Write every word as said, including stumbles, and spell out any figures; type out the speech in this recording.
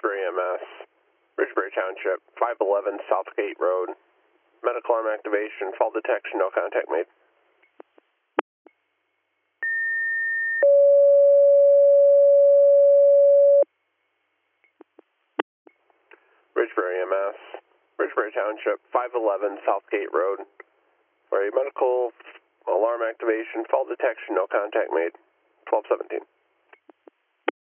Ridgebury E M S, Ridgebury Township, five eleven Southgate Road. Medical arm activation, fall detection, no contact made. Ridgebury E M S, Ridgebury Township, five eleven Southgate Road. For a medical alarm activation, fall detection, no contact made. twelve seventeen.